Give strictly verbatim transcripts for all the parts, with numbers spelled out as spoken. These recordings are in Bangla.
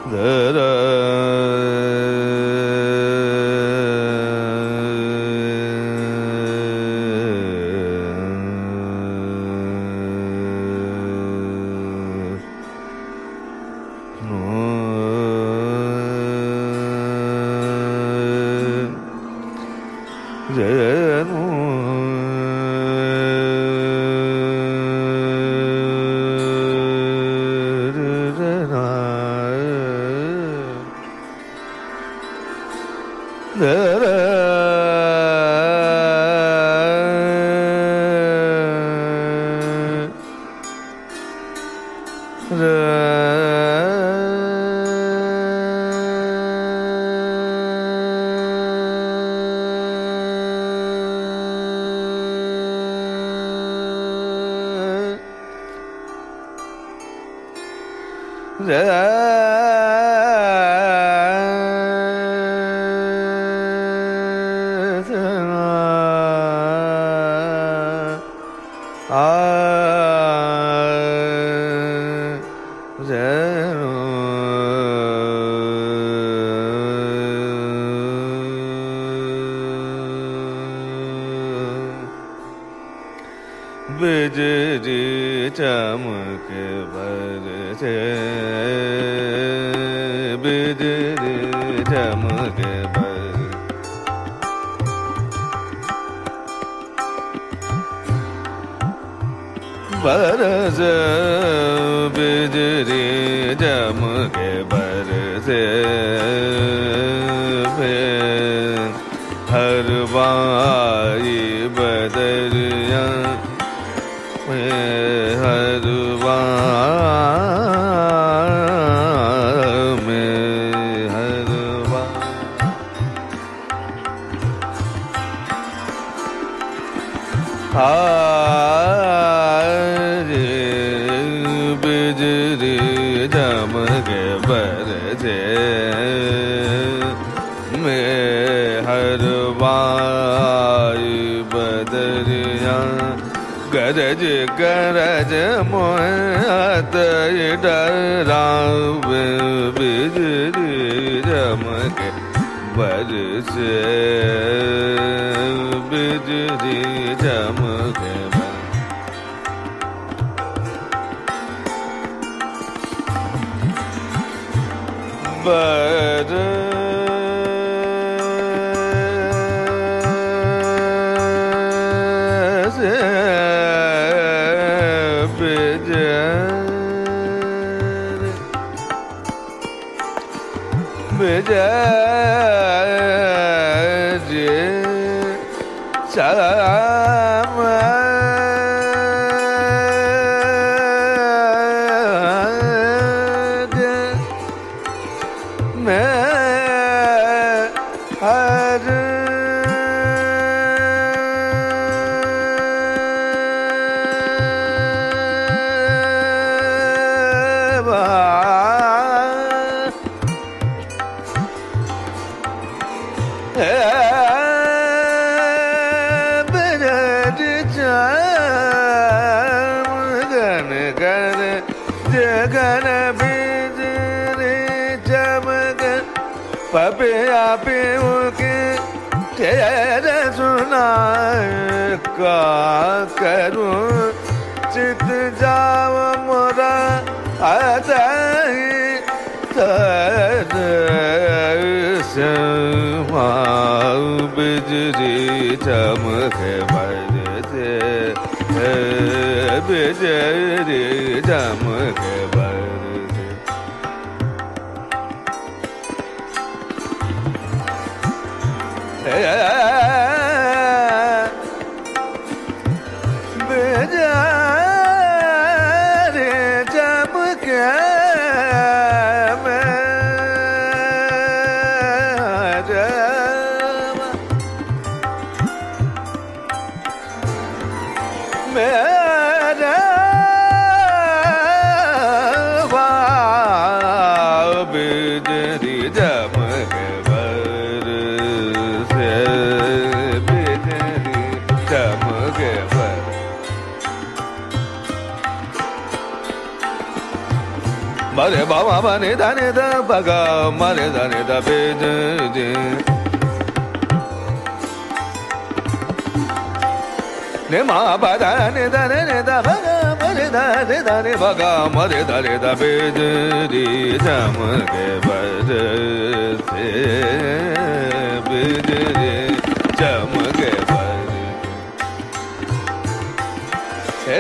बिजली चमक बरसे बिजली चमक बरसे बिजली चमक बरसे हर बाई बदरिया हर में हर बिजली चमक बरसे में हर बाई बदरिया गरज गरज मोहत डराव बिजली चमक बरसे बिजली चमक बरसे बिजली चमक में हर जगन बिजली चमक पपिया पीऊ के तेर सुनाए का करूं चित जाव मोरा आदाई तर समाऊ बिजली चमक बरसे बिजली चमक बरसे बिजली चमक मेरा बिजली चमक बरसे बिजली चमक बरसे mare ba ma ba ni da ni da ba ga mare da ni da be de de ni ma ba da ni da ni da ba ga mare da ni da ni ba ga mare da ni da be de de jam ge ba de se be de de jam ge ba de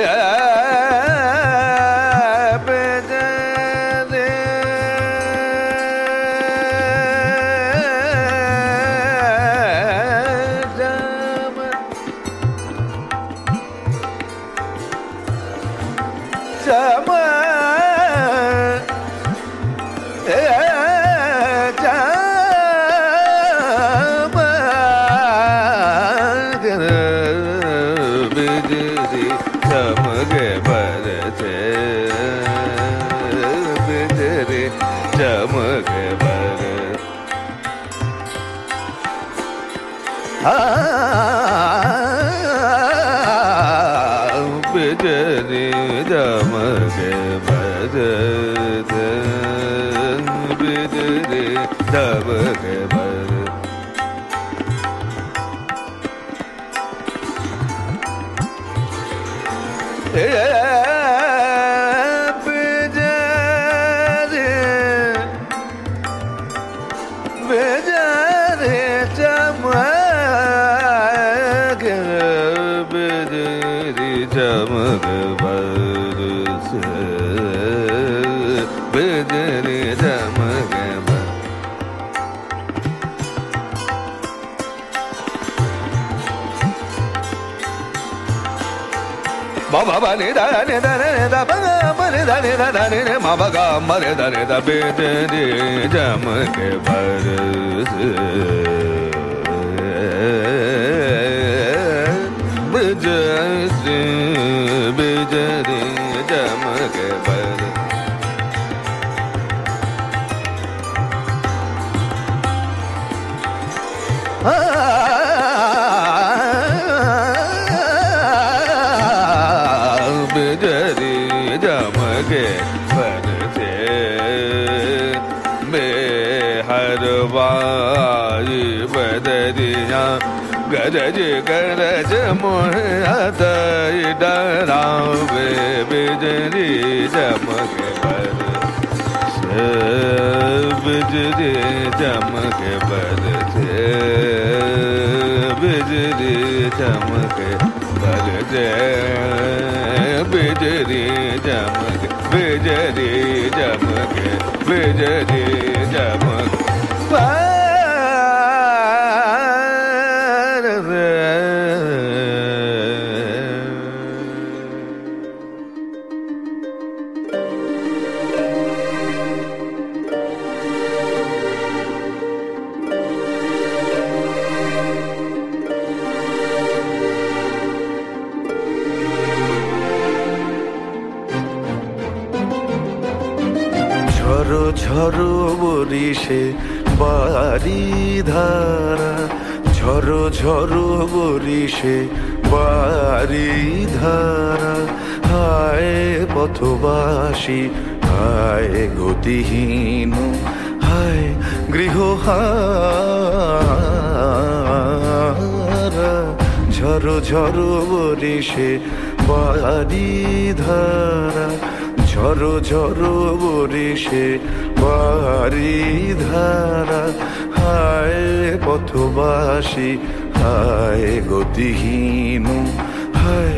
ba ba ba ni da ni da ni da ba ga ma ni da ni da da ni ma ba ga ma ni da ni da be de de jam ke bar se be je se be je de jam ke bar गरज गरज मोहता डरावे बिजली चमक बर से बिजली चमक बर से बिजली चमक बर से बिजली चमक बिजली चमक बिजली चमक ঝড়ো বরিশে বাড়ি ধারা ঝড়ো ঝড়ো বরিশে বাড়ি ধারা হায় পথবাসী হায় গতিহীন হায় গৃহহারা ঝড়ো ঝড়ো বরিশে বাড়ি ধারা ঝড়ো ঝড়ো বরিশে বাড়ি ধারা হায় পথবাসী হায় গতিহীন হায়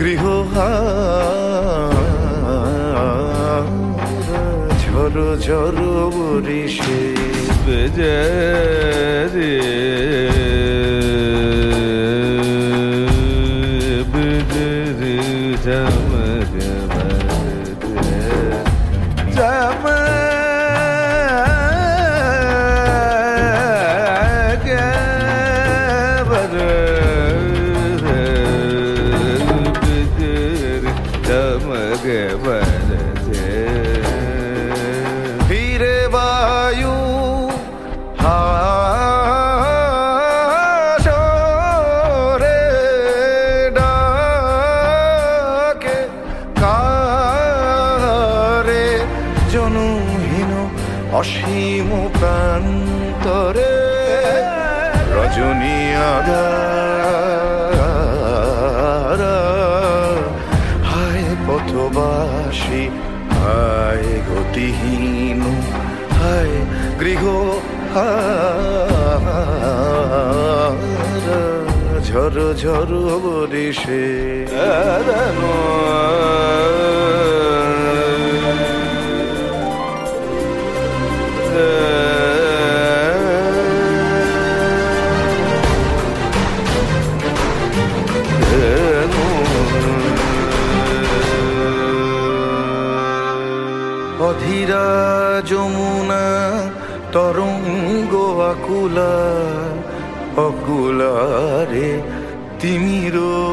গৃহহারা ঝড়ো ঝড়ো বরিশে বেজে বেজে চমক फिरे वायु জনহীন অসীম প্রান্তরে রজনী আধার হায় পথবাসী হায় গতিহীন হায় গৃহ ঝড় ঝড় বরিশে অধীরা যমুনা তরঙ্গ আকুলা অকুলারে তিমির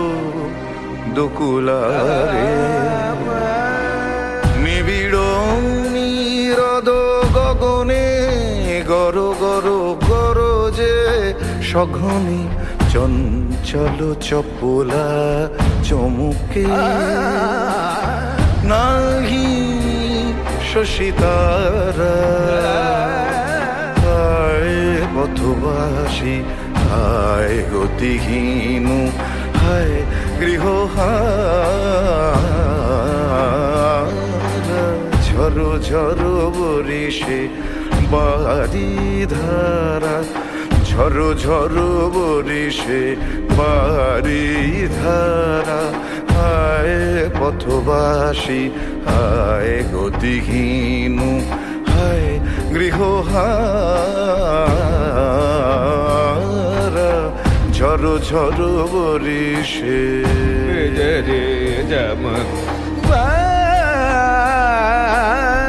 দকুলারে নিবিড় নিরদ গগনে গর গর গরজে সঘনে চঞ্চল চপলা চমুকে নাহি শশিতারা হায় পথবাসী হায় গতিহীন হায় গৃহ ঝড় ঝড় বরিশে বাড়ি ধারা ঝড় ঝড় বরিশে বাড়ি ধারা হায় পথবাসী হায় গতিহীন হায় গৃহ ঝড় ঝড় বরিশে রে রে জম